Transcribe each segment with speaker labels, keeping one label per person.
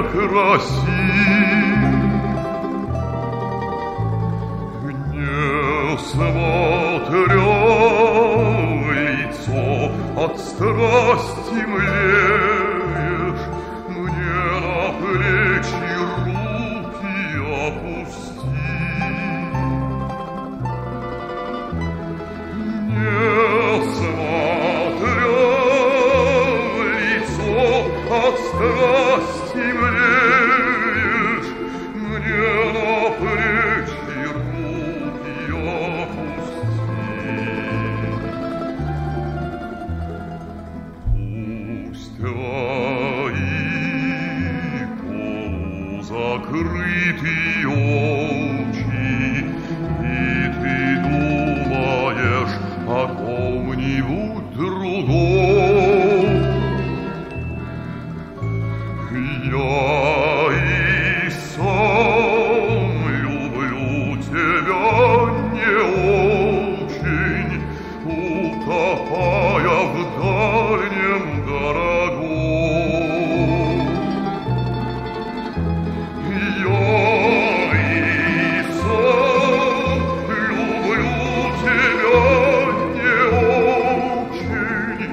Speaker 1: красив. Не смотря в лицо, от страсти млеешь, мне на плечи руки опусти. Не смотря в лицо, от страсти млеешь, мне на плечи руки опусти. Пусть твои полузакрытые очи, и ты думаешь о ком-нибудь другом. Я и сам люблю тебя не очень, утопая в дальнем дорогом. Я и сам люблю тебя не очень,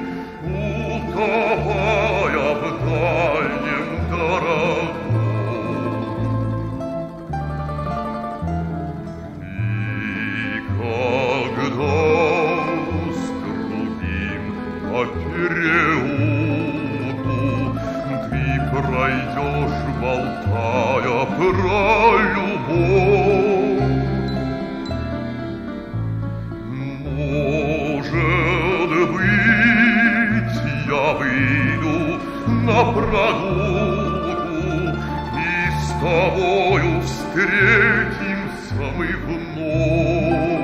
Speaker 1: утопая в дальнем дорогом. И когда с другим по переулку ты пройдешь, болтая про любовь, может быть, я выйду на прогулку, и с тобою встретимся мы вновь.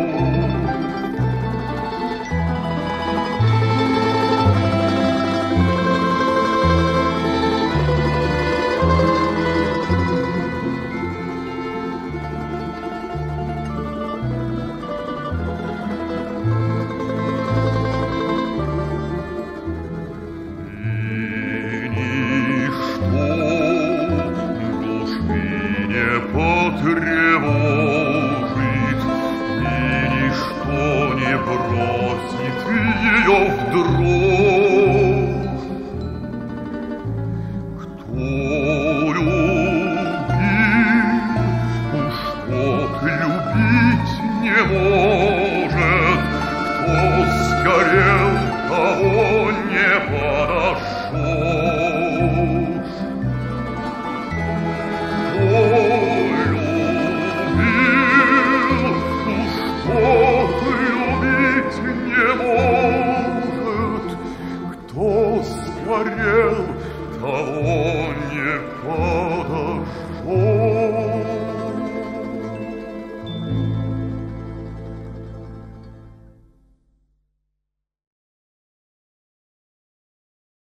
Speaker 1: Потревожит, и ничто не бросит ее в дрожь. Кто любит, уж тот любить не может, кто сгорел, того не подошел. Кто сгорел, того не помнит.